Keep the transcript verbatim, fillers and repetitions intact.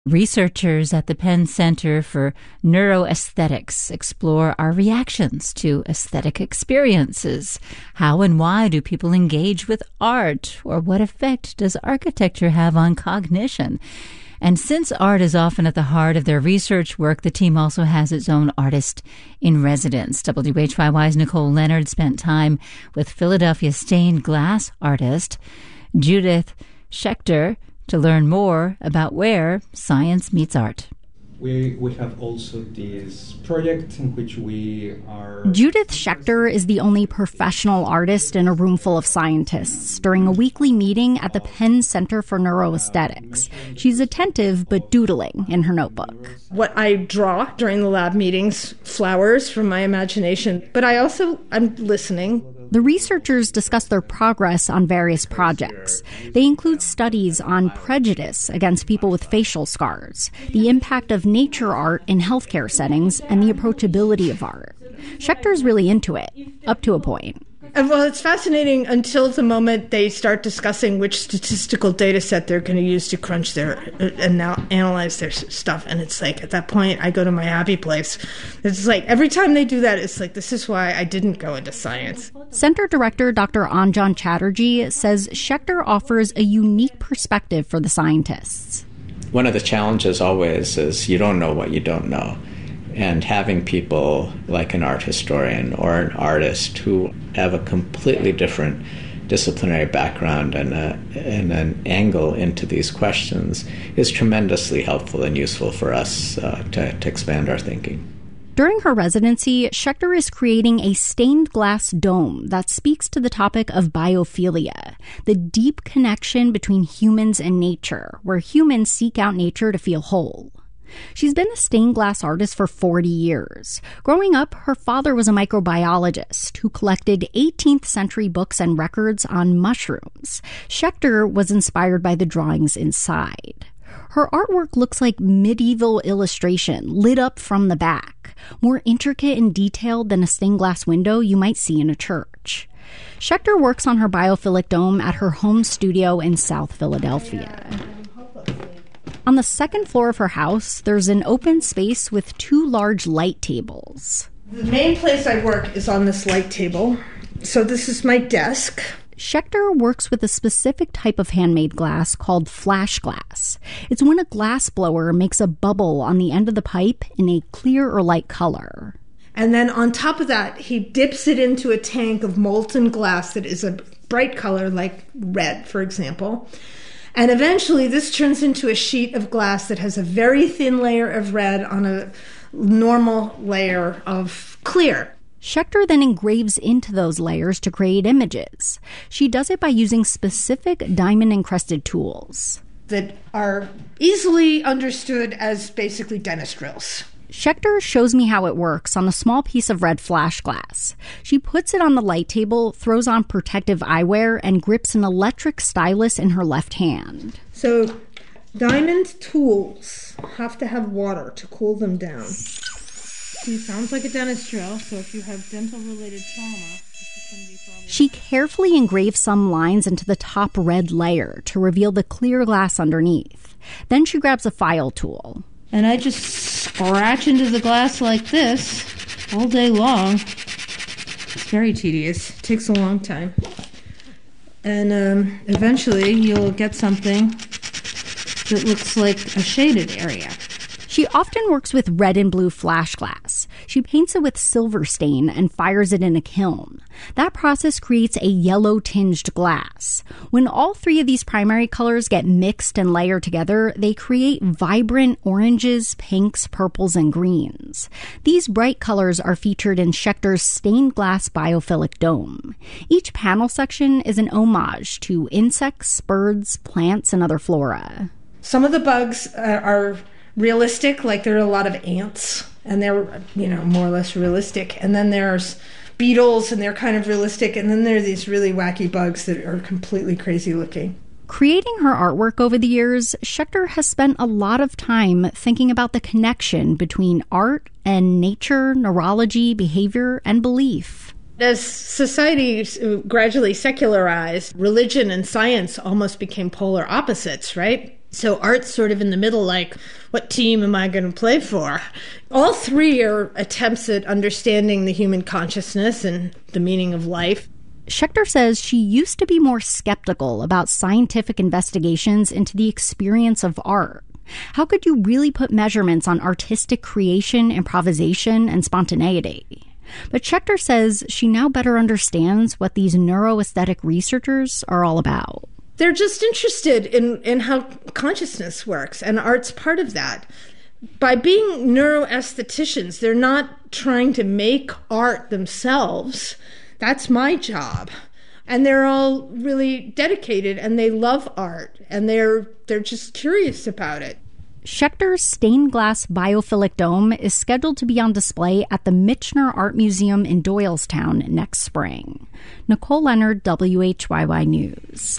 Researchers at the Penn Center for Neuroaesthetics explore our reactions to aesthetic experiences. How and why do people engage with art? Or what effect does architecture have on cognition? And since art is often at the heart of their research work, the team also has its own artist in residence. W H Y Y's Nicole Leonard spent time with Philadelphia stained glass artist Judith Schechter to learn more about where science meets art. We we have also this project in which we are... Judith Schechter is the only professional artist in a room full of scientists during a weekly meeting at the Penn Center for Neuroaesthetics. She's attentive but doodling in her notebook. What I draw during the lab meetings, flowers from my imagination, but I also, I'm listening. The researchers discuss their progress on various projects. They include studies on prejudice against people with facial scars, the impact of nature art in healthcare settings, and the approachability of art. Schechter's really into it, up to a point. And well, it's fascinating until the moment they start discussing which statistical data set they're going to use to crunch their and now analyze their stuff. And it's like, at that point, I go to my happy place. It's like, every time they do that, it's like, this is why I didn't go into science. Center Director Doctor Anjan Chatterjee says Schechter offers a unique perspective for the scientists. One of the challenges always is you don't know what you don't know. And having people like an art historian or an artist who have a completely different disciplinary background and, a, and an angle into these questions is tremendously helpful and useful for us uh, to, to expand our thinking. During her residency, Schechter is creating a stained glass dome that speaks to the topic of biophilia, the deep connection between humans and nature, where humans seek out nature to feel whole. She's been a stained glass artist for forty years. Growing up, her father was a microbiologist who collected eighteenth century books and records on mushrooms. Schechter was inspired by the drawings inside. Her artwork looks like medieval illustration lit up from the back, more intricate and detailed than a stained glass window you might see in a church. Schechter works on her biophilic dome at her home studio in South Philadelphia. On the second floor of her house, there's an open space with two large light tables. The main place I work is on this light table. So this is my desk. Schechter works with a specific type of handmade glass called flash glass. It's when a glass blower makes a bubble on the end of the pipe in a clear or light color. And then on top of that, he dips it into a tank of molten glass that is a bright color, like red, for example. And eventually this turns into a sheet of glass that has a very thin layer of red on a normal layer of clear. Schechter then engraves into those layers to create images. She does it by using specific diamond-encrusted tools that are easily understood as basically dentist drills. Schechter shows me how it works on a small piece of red flash glass. She puts it on the light table, throws on protective eyewear, and grips an electric stylus in her left hand. So diamond tools have to have water to cool them down. See, sounds like a dentist drill, so if you have dental-related trauma, this is going to be a problem. She carefully engraves some lines into the top red layer to reveal the clear glass underneath. Then she grabs a file tool. And I just scratch into the glass like this all day long. It's very tedious. It takes a long time. And um, eventually you'll get something that looks like a shaded area. She often works with red and blue flash glass. She paints it with silver stain and fires it in a kiln. That process creates a yellow-tinged glass. When all three of these primary colors get mixed and layered together, they create vibrant oranges, pinks, purples, and greens. These bright colors are featured in Schechter's stained glass biophilic dome. Each panel section is an homage to insects, birds, plants, and other flora. Some of the bugs uh, are realistic, like there are a lot of ants, and they're, you know, more or less realistic. And then there's beetles, and they're kind of realistic. And then there are these really wacky bugs that are completely crazy looking. Creating her artwork over the years, Schechter has spent a lot of time thinking about the connection between art and nature, neurology, behavior, and belief. As society gradually secularized, religion and science almost became polar opposites, right? So art's sort of in the middle, like, what team am I going to play for? All three are attempts at understanding the human consciousness and the meaning of life. Schechter says she used to be more skeptical about scientific investigations into the experience of art. How could you really put measurements on artistic creation, improvisation, and spontaneity? But Schechter says she now better understands what these neuroaesthetic researchers are all about. They're just interested in, in how consciousness works, and art's part of that. By being neuroaestheticians, they're not trying to make art themselves. That's my job. And they're all really dedicated, and they love art, and they're they're just curious about it. Schechter's stained glass biophilic dome is scheduled to be on display at the Michener Art Museum in Doylestown next spring. Nicole Leonard, W H Y Y News.